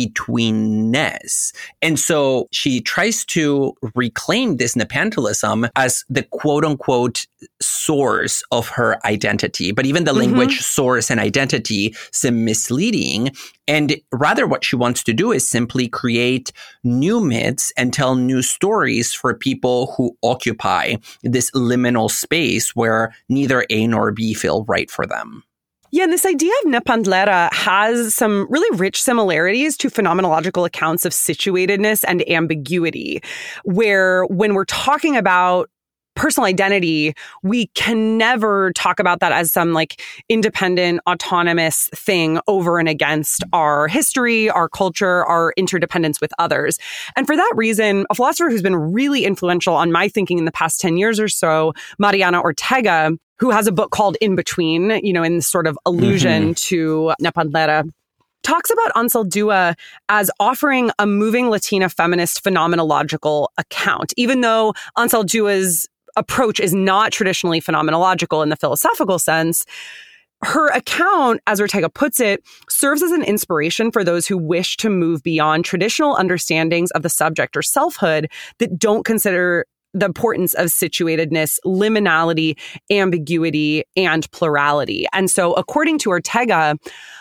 in-betweenness. And so she tries to reclaim this nepantalism as the quote-unquote source of her identity. But even the language source and identity seem misleading. And rather what she wants to do is simply create new myths and tell new stories for people who occupy this liminal space where neither A nor B feel right for them. Yeah, and this idea of Nepantlera has some really rich similarities to phenomenological accounts of situatedness and ambiguity, where when we're talking about personal identity, we can never talk about that as some like independent, autonomous thing over and against our history, our culture, our interdependence with others. And for that reason, a philosopher who's been really influential on my thinking in the past 10 years or so, Mariana Ortega, who has a book called In Between, you know, in sort of allusion to Nepantlera, talks about Anzaldúa as offering a moving Latina feminist phenomenological account, even though Anzaldúa's approach is not traditionally phenomenological in the philosophical sense. Her account, as Ortega puts it, serves as an inspiration for those who wish to move beyond traditional understandings of the subject or selfhood that don't consider the importance of situatedness, liminality, ambiguity, and plurality. And so, according to Ortega,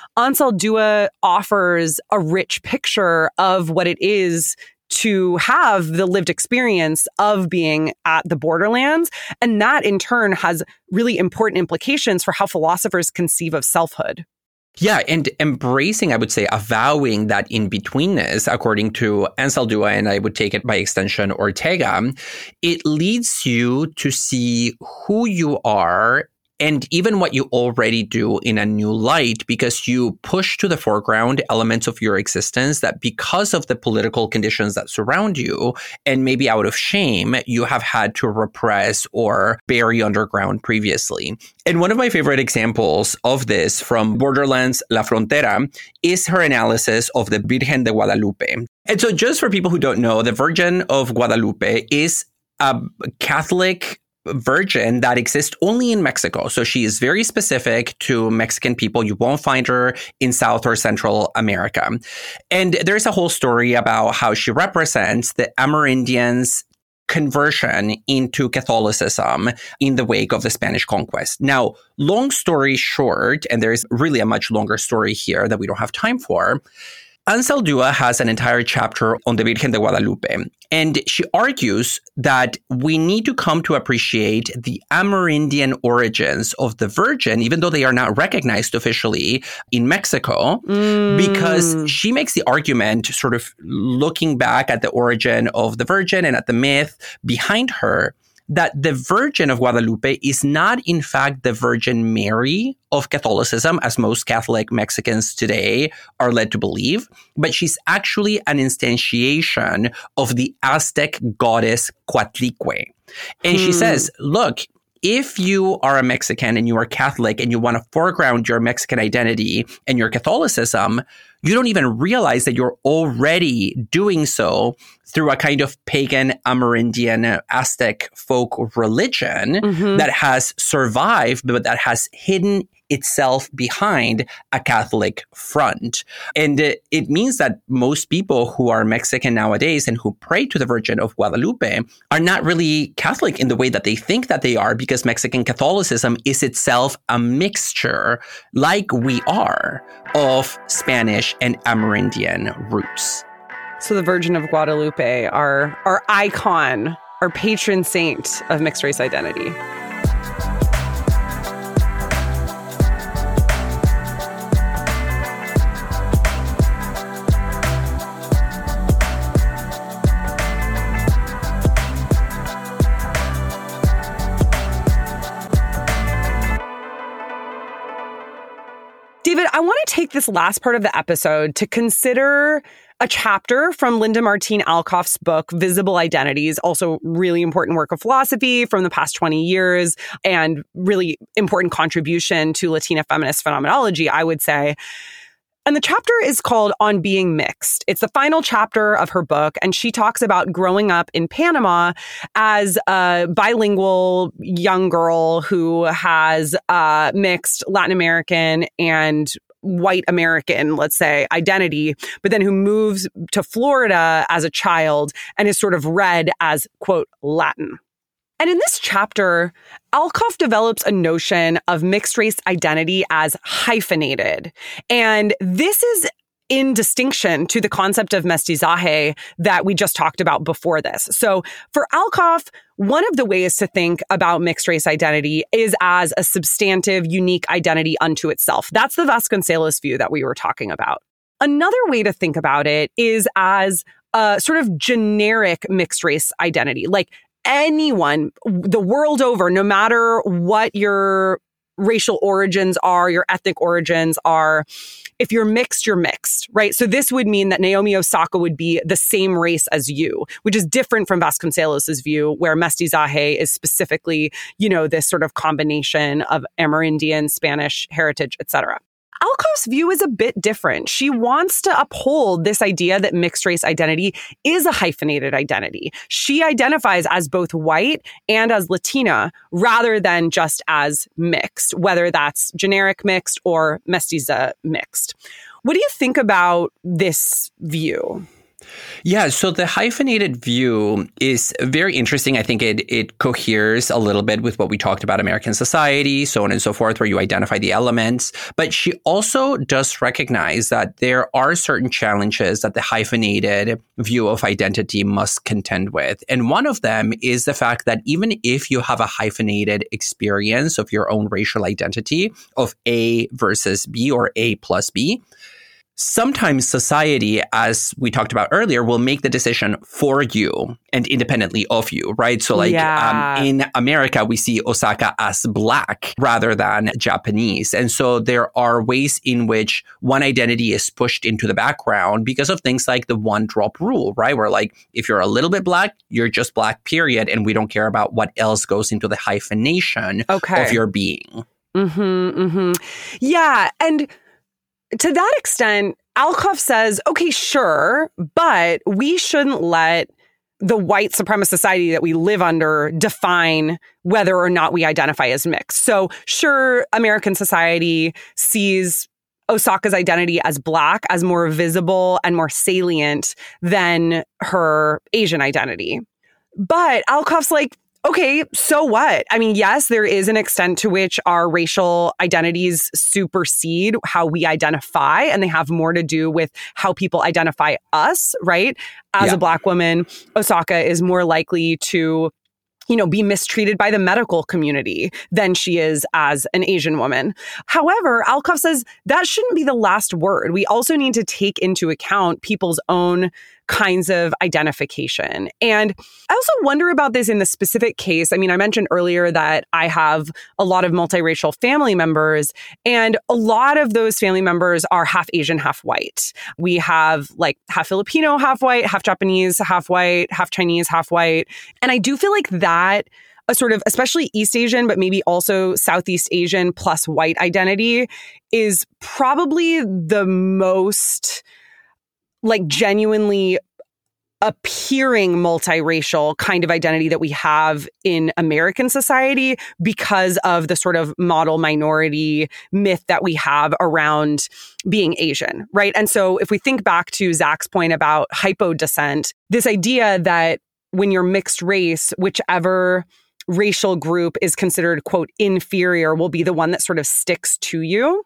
Anzaldúa offers a rich picture of what it is to have the lived experience of being at the borderlands. And that, in turn, has really important implications for how philosophers conceive of selfhood. Yeah, and embracing, I would say, avowing that in-betweenness, according to Anzaldúa, and I would take it by extension Ortega, it leads you to see who you are and even what you already do in a new light, because you push to the foreground elements of your existence that, because of the political conditions that surround you, and maybe out of shame, you have had to repress or bury underground previously. And one of my favorite examples of this from Borderlands La Frontera is her analysis of the Virgen de Guadalupe. And so just for people who don't know, the Virgin of Guadalupe is a Catholic virgin that exists only in Mexico. So she is very specific to Mexican people. You won't find her in South or Central America. And there's a whole story about how she represents the Amerindians' conversion into Catholicism in the wake of the Spanish conquest. Now, long story short, and there's really a much longer story here that we don't have time for, Anzaldúa has an entire chapter on the Virgen de Guadalupe, and she argues that we need to come to appreciate the Amerindian origins of the Virgin, even though they are not recognized officially in Mexico, because she makes the argument, sort of looking back at the origin of the Virgin and at the myth behind her, that the Virgin of Guadalupe is not, in fact, the Virgin Mary of Catholicism, as most Catholic Mexicans today are led to believe, but she's actually an instantiation of the Aztec goddess Coatlicue. And she says, look, if you are a Mexican and you are Catholic and you want to foreground your Mexican identity and your Catholicism, you don't even realize that you're already doing so through a kind of pagan Amerindian Aztec folk religion that has survived, but that has hidden itself behind a Catholic front. And it means that most people who are Mexican nowadays and who pray to the Virgin of Guadalupe are not really Catholic in the way that they think that they are, because Mexican Catholicism is itself a mixture, like we are, of Spanish and Amerindian roots. So the Virgin of Guadalupe, our icon, our patron saint of mixed race identity. David, I want to take this last part of the episode to consider a chapter from Linda Martine Alcoff's book, Visible Identities, also really important work of philosophy from the past 20 years and really important contribution to Latina feminist phenomenology, I would say. And the chapter is called On Being Mixed. It's the final chapter of her book, and she talks about growing up in Panama as a bilingual young girl who has mixed Latin American and white American, let's say, identity, but then who moves to Florida as a child and is sort of read as, quote, Latin. And in this chapter, Alcoff develops a notion of mixed race identity as hyphenated. And this is in distinction to the concept of mestizaje that we just talked about before this. So for Alcoff, one of the ways to think about mixed race identity is as a substantive, unique identity unto itself. That's the Vasconcelos view that we were talking about. Another way to think about it is as a sort of generic mixed race identity, like anyone the world over, no matter what your racial origins are, your ethnic origins are, if you're mixed, right? So this would mean that Naomi Osaka would be the same race as you, which is different from Vasconcelos' view, where mestizaje is specifically, this sort of combination of Amerindian, Spanish heritage, etc. Alcoff's view is a bit different. She wants to uphold this idea that mixed race identity is a hyphenated identity. She identifies as both white and as Latina rather than just as mixed, whether that's generic mixed or mestiza mixed. What do you think about this view? Yeah, so the hyphenated view is very interesting. I think it coheres a little bit with what we talked about American society, so on and so forth, where you identify the elements. But she also does recognize that there are certain challenges that the hyphenated view of identity must contend with. And one of them is the fact that even if you have a hyphenated experience of your own racial identity of A versus B or A plus B, sometimes society, as we talked about earlier, will make the decision for you and independently of you, right? So in America, we see Osaka as Black rather than Japanese. And so there are ways in which one identity is pushed into the background because of things like the one drop rule, right? Where if you're a little bit Black, you're just Black, period. And we don't care about what else goes into the hyphenation of your being. Yeah. And to that extent, Alcoff says, okay, sure, but we shouldn't let the white supremacist society that we live under define whether or not we identify as mixed. So sure, American society sees Osaka's identity as Black as more visible and more salient than her Asian identity. But Alcoff's like, okay, so what? I mean, yes, there is an extent to which our racial identities supersede how we identify, and they have more to do with how people identify us, right? As a Black woman, Osaka is more likely to be mistreated by the medical community than she is as an Asian woman. However, Alcoff says that shouldn't be the last word. We also need to take into account people's own kinds of identification. And I also wonder about this in the specific case. I mean, I mentioned earlier that I have a lot of multiracial family members, and a lot of those family members are half Asian, half white. We have half Filipino, half white, half Japanese, half white, half Chinese, half white. And I do feel like that a sort of, especially East Asian, but maybe also Southeast Asian plus white identity is probably the most genuinely appearing multiracial kind of identity that we have in American society because of the sort of model minority myth that we have around being Asian, right? And so if we think back to Zach's point about hypodescent, this idea that when you're mixed race, whichever racial group is considered, quote, inferior will be the one that sort of sticks to you.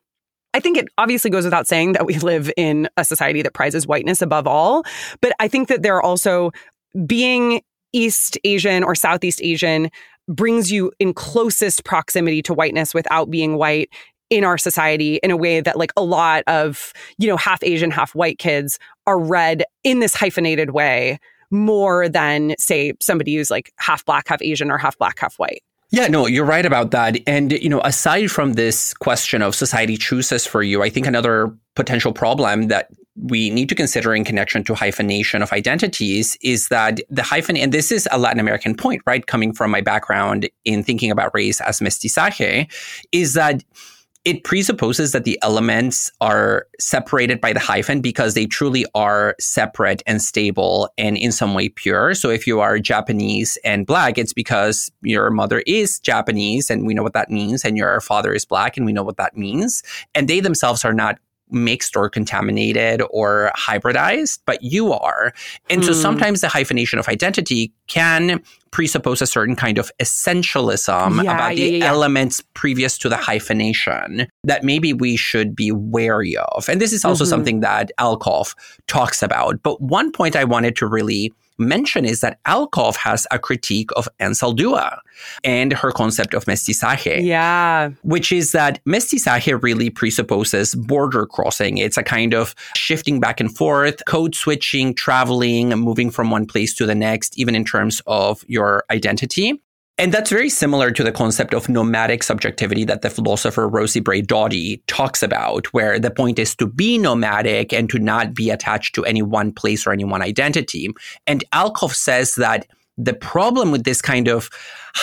I think it obviously goes without saying that we live in a society that prizes whiteness above all. But I think that there are also, being East Asian or Southeast Asian brings you in closest proximity to whiteness without being white in our society in a way that like a lot of, half Asian, half white kids are read in this hyphenated way more than, say, somebody who's like half Black, half Asian, or half Black, half white. Yeah, no, you're right about that. And, aside from this question of society chooses for you, I think another potential problem that we need to consider in connection to hyphenation of identities is that the hyphen, and this is a Latin American point, right? Coming from my background in thinking about race as mestizaje, is that it presupposes that the elements are separated by the hyphen because they truly are separate and stable and in some way pure. So if you are Japanese and Black, it's because your mother is Japanese and we know what that means, and your father is Black and we know what that means. And they themselves are not mixed or contaminated or hybridized, but you are. And so sometimes the hyphenation of identity can presuppose a certain kind of essentialism about the elements previous to the hyphenation that maybe we should be wary of. And this is also something that Alcoff talks about. But one point I wanted to really mention is that Alcoff has a critique of Anzaldúa and her concept of mestizaje. Yeah. Which is that mestizaje really presupposes border crossing. It's a kind of shifting back and forth, code switching, traveling, moving from one place to the next, even in terms of your identity. And that's very similar to the concept of nomadic subjectivity that the philosopher Rosie Braidotti talks about, where the point is to be nomadic and to not be attached to any one place or any one identity. And Alcoff says that the problem with this kind of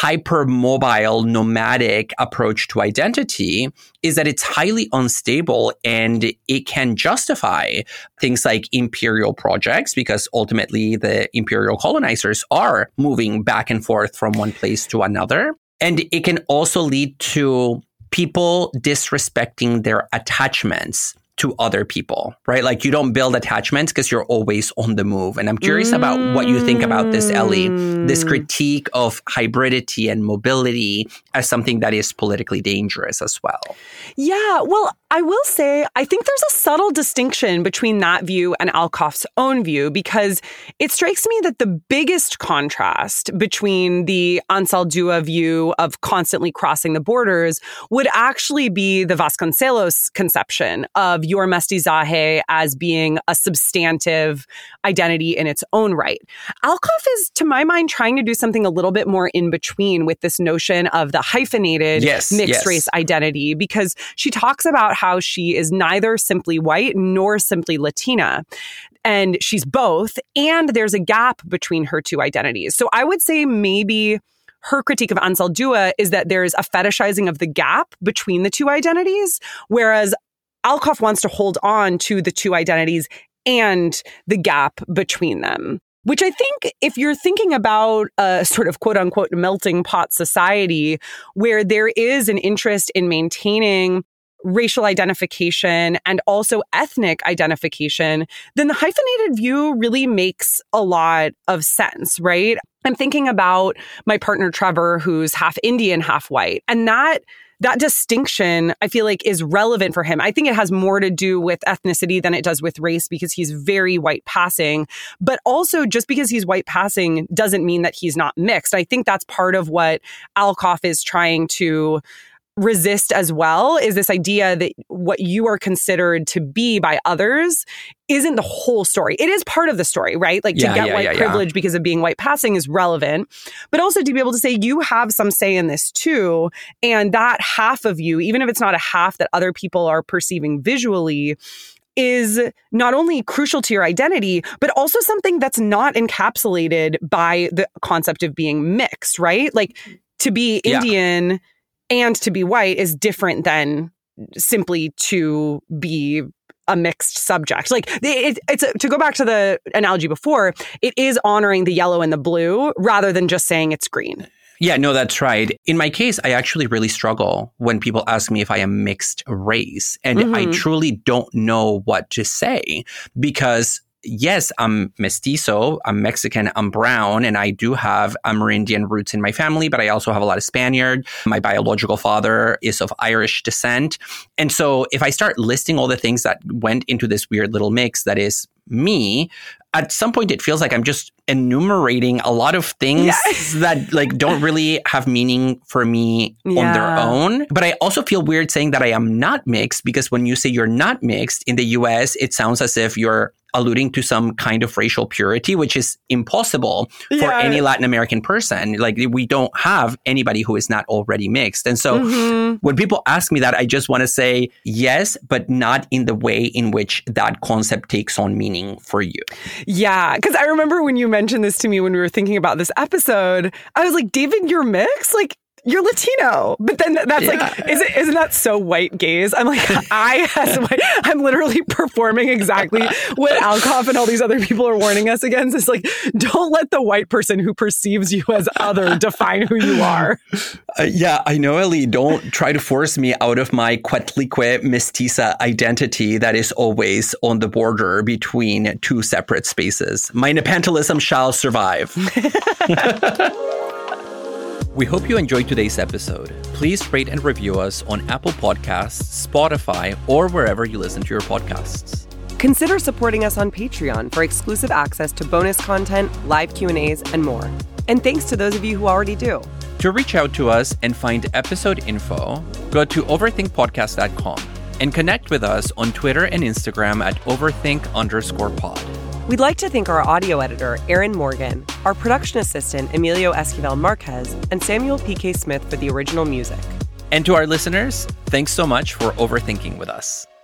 hypermobile nomadic approach to identity is that it's highly unstable and it can justify things like imperial projects because ultimately the imperial colonizers are moving back and forth from one place to another. And it can also lead to people disrespecting their attachments to other people, right? Like you don't build attachments because you're always on the move. And I'm curious about what you think about this, Ellie, this critique of hybridity and mobility as something that is politically dangerous as well. Yeah, well, I will say, I think there's a subtle distinction between that view and Alcoff's own view, because it strikes me that the biggest contrast between the Anzaldúa view of constantly crossing the borders would actually be the Vasconcelos conception of your mestizaje as being a substantive identity in its own right. Alcoff is, to my mind, trying to do something a little bit more in between with this notion of the hyphenated mixed race identity, because she talks about how she is neither simply white nor simply Latina. And she's both. And there's a gap between her two identities. So I would say maybe her critique of Anzaldúa is that there's a fetishizing of the gap between the two identities, whereas Alcoff wants to hold on to the two identities and the gap between them. Which I think if you're thinking about a sort of quote unquote melting pot society where there is an interest in maintaining racial identification and also ethnic identification, then the hyphenated view really makes a lot of sense, right? I'm thinking about my partner, Trevor, who's half Indian, half white. And that distinction, I feel like, is relevant for him. I think it has more to do with ethnicity than it does with race because he's very white passing. But also, just because he's white passing doesn't mean that he's not mixed. I think that's part of what Alcoff is trying to resist as well, is this idea that what you are considered to be by others isn't the whole story. It is part of the story, right? Like to get white privilege because of being white passing is relevant, but also to be able to say you have some say in this too. And that half of you, even if it's not a half that other people are perceiving visually, is not only crucial to your identity, but also something that's not encapsulated by the concept of being mixed, right? Like to be Indian and to be white is different than simply to be a mixed subject. Like it's to go back to the analogy before, it is honoring the yellow and the blue rather than just saying it's green. Yeah, no, that's right. In my case, I actually really struggle when people ask me if I am mixed race. And I truly don't know what to say because yes, I'm mestizo, I'm Mexican, I'm brown, and I do have Amerindian roots in my family, but I also have a lot of Spaniard. My biological father is of Irish descent. And so if I start listing all the things that went into this weird little mix that is me, at some point it feels like I'm just enumerating a lot of things that like don't really have meaning for me on their own. But I also feel weird saying that I am not mixed, because when you say you're not mixed in the US, it sounds as if you're alluding to some kind of racial purity, which is impossible for any Latin American person. Like, we don't have anybody who is not already mixed. And so when people ask me that, I just want to say yes, but not in the way in which that concept takes on meaning for you. Yeah, because I remember when you mentioned this to me when we were thinking about this episode, I was like, David, you're mixed? Like, you're Latino. But then that's isn't that so white gaze? I'm like, I'm literally performing exactly what Alcoff and all these other people are warning us against. It's like, don't let the white person who perceives you as other define who you are. I know, Ellie, don't try to force me out of my Coatlicue mestiza identity that is always on the border between two separate spaces. My Nepantalism shall survive. We hope you enjoyed today's episode. Please rate and review us on Apple Podcasts, Spotify, or wherever you listen to your podcasts. Consider supporting us on Patreon for exclusive access to bonus content, live Q&As, and more. And thanks to those of you who already do. To reach out to us and find episode info, go to overthinkpodcast.com and connect with us on Twitter and Instagram at overthink_pod. We'd like to thank our audio editor, Aaron Morgan, our production assistant, Emilio Esquivel Marquez, and Samuel P.K. Smith for the original music. And to our listeners, thanks so much for overthinking with us.